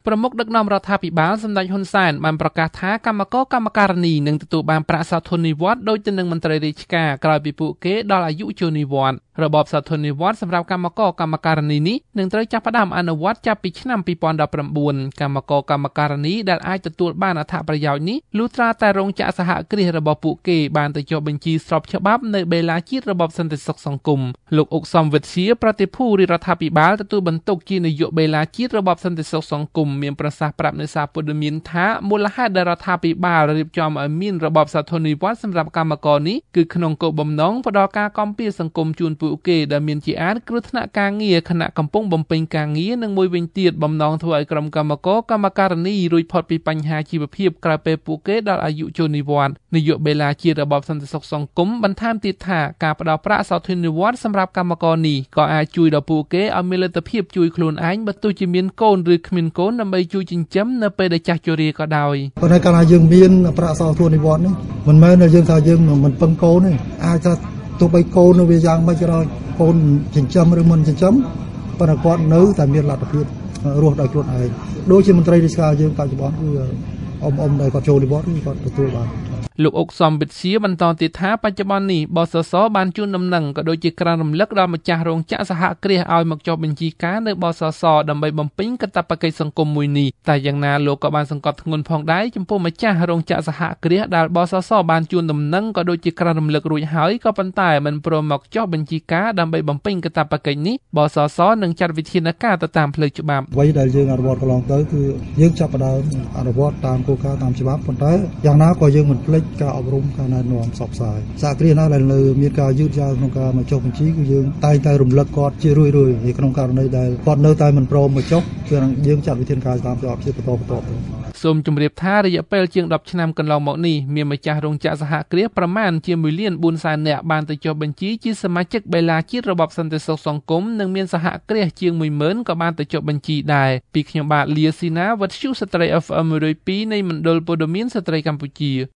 ប្រមុខដឹកនាំរដ្ឋាភិបាលសម្ដេចហ៊ុនសែនបានប្រកាសថាគណៈកម្មការនីនឹងទទួលបានប្រាក់សោធននិវត្តន៍ដោយទៅនឹងមន្ត្រីរាជការក្រោយពីពួកគេដល់អាយុចូលនិវត្តន៍របបសោធននិវត្តន៍សម្រាប់គណៈកម្មការនីនេះនឹងត្រូវចាប់ផ្ដើមអនុវត្តចាប់ពីឆ្នាំ2019គណៈកម្មការនីដែលអាចទទួលបានអត្ថប្រយោជន៍នេះលុះត្រាតែរោងចក្រសហគ្រាសរបស់ពួកគេបានទៅចុះបញ្ជីស្របច្បាប់នៅបេឡាជាតិរបបសន្តិសុខសង្គមលោកអុកសំវិទ្យាប្រតិភូរាជរដ្ឋាភិបាលទទួលបន្ទុកជានាយកបេឡាជាតិរបបសន្តិសុខសង្គមមានប្រសាសន៍ប្រាប់នៅសារព័ត៌មានថាមូលហេតុដែលរដ្ឋាភិបាលរៀបចំឲ្យមានរបបសោធននិវត្តន៍សម្រាប់កម្មករនេះគឺក្នុងគោលបំណងផ្ដល់ការគាំពារសង្គមជូនពួកគេដែលមានជាអាចគ្រោះថ្នាក់ការងារខណៈកំពុងបំពេញការងារនិងមួយវិញទៀតបំណងធ្វើឲ្យក្រុមកម្មការនីរួចផុតពីបញ្ហាជីវភាពក្រោយពេលពួកគេដល់អាយុចូលនិវត្តន៍នាយកបេឡាជាតិរបបសន្តិសុខសង្គមបន្ថែមទៀតថាការផ្ដល់ប្រាក់សោធននិវត្តន៍សម្រាប់កម្មករនេះក៏អាចជួយដល់ពួកគេឲ្យមានលទ្ធភាពជួយខ្លួនឯងបើទោះជាមានកូនឬគ្មានកូនដើម្បីជួយចិញ្ចឹមនៅពេលដែលចាស់ជរាក៏ដោយប៉ុន្តែកាលណាយើងមានប្រាក់សោធននិវត្តន៍នេះមិនមែនថាយើងថាយើងមិនពឹងកូនទេអាចថាទោះបីកូននៅវាយ៉ាងមិនក៏ដោយកូនចិញ្ចឹមឬមិនចិញ្ចឹមប៉ុន្តែគាត់នៅតែមានលទ្ធភាពរស់ដោយខ្លួនឯងដូចជាមន្ត្រីរាជការយើងបច្ចុប្បន្នគឺអ៊ំដែលគាត់ចូលនិវត្តន៍គាត់ទទួលបានលោកអុកសំវិទ្យាបន្តទៀតថាបច្ចុប្បន្ននេះបសសបានជូនដំណឹងក៏ដូចជាក្រានរំលឹកដល់ម្ចាស់រោងចក្រសហគ្រាសឲ្យមកចុះបញ្ជីការនៅបសសដើម្បីបំពេញកាតព្វកិច្ចសង្គមមួយនេះតែយ៉ាងណាលោកក៏បានសង្កត់ធ្ងន់ផងដែរចំពោះម្ចាស់រោងចក្រសហគ្រាសដែលបសសបានជូនដំណឹងក៏ដូចជាក្រានរំលឹករួចហើយក៏ប៉ុន្តែមិនព្រមមកចុះបញ្ជីការដើម្បីបំពេញកាតព្វកិច្ចនេះបសសនឹងចាត់វិធានការទៅតាមផ្លូវច្បាប់អ្វីដែលយើងអនុវត្តកន្លងទៅគឺយើងចាប់ផ្ដើមអនុវត្តតាមគោលការណ៍តាមច្បាប់ប៉ុន្តែយ៉ាងណាក៏យើងមិនភ្លេចការអប់រំការណែនាំផ្សព្វផ្សាយសហគ្រាសណាដែលនៅមានការយឺតយ៉ាវក្នុងការមកចុះបញ្ជីគឺយើងតែងតែរំលឹកគាត់ជារឿយៗក្នុងករណីដែលគាត់នៅតែមិនព្រមមកចុះគឺយើងចាត់វិធានការតាមច្បាប់ជាបន្តទៅសូមជម្រាបថារយៈពេលជាង10ឆ្នាំកន្លងមកនេះមានម្ចាស់រោងចក្រសហគ្រាសប្រមាណជា1,400,000 នាក់បានទៅចុះបញ្ជីជាសមាជិកបេឡាជាតិរបបសន្តិសុខសង្គមនិងមានសហគ្រាសជាង 10,000 ក៏បានទៅចុះបញ្ជីដែរពីខ្ញុំបាទលាស៊ីណាវັດឈូស្ត្រី FM 102នៃមណ្ឌលព័ត៌មានស្ត្រីកម្ពុជា